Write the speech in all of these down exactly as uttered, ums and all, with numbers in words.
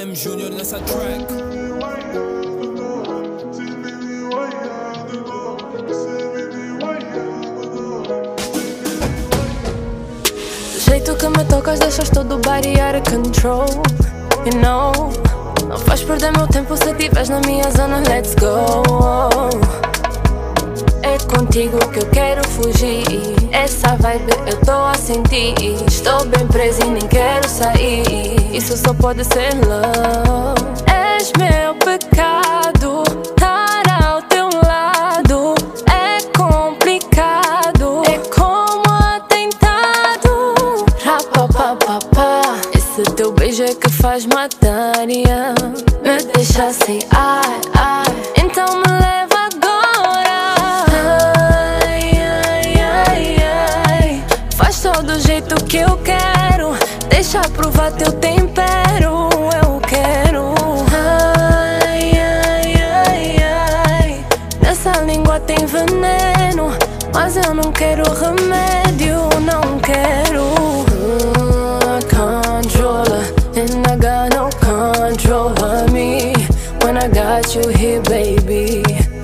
M Júnior nessa track. Do jeito que me tocas deixas todo o body out of control. You know, não faz perder meu tempo se estiveres na minha zona, let's go. É contigo que eu quero fugir, essa vibe eu tô a sentir. Estou bem presa e nem quero sair, isso só pode ser love. És meu pecado, estar ao teu lado é complicado, é como atentado. Rapapapapá, esse teu beijo é que faz matar, yeah. Me deixa assim, ai, ai, então me leva agora. Ai, ai, ai, ai, faz todo o jeito que eu quero, deixa provar teu tempero, eu quero. Ai, ai, ai, ai, nessa língua tem veneno, mas eu não quero remédio, não quero. uh, Controller, and I got no control of me when I got you here, baby.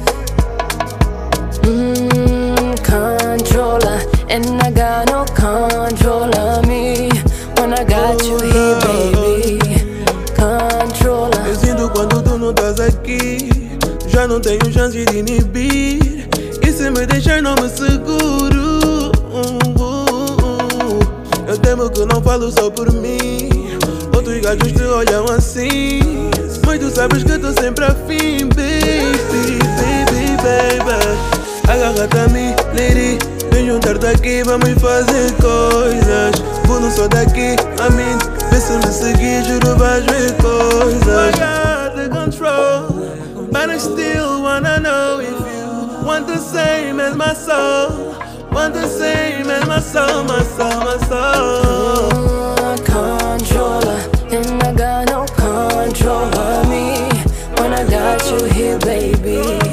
mm, Controller, and I got no control of me when I got you here, baby. Controller. Eu sinto quando tu não estás aqui, já não tenho chance de inibir, e se me deixar não me seguro. Eu temo que não falo só por mim, outros gajos te olham assim, mas tu sabes que tô sempre afim, baby, baby, baby. Agarra-te a mim, lady, vem juntar-te aqui, vamos fazer coisas. Vou não só daqui, a mim, vê se me seguir, juro vais ver coisas. I got the control, but I still wanna know if you want the same as my soul. Want the same as my soul, my soul, my soul. uh, Controller, and I got no control of me when I got you here, baby.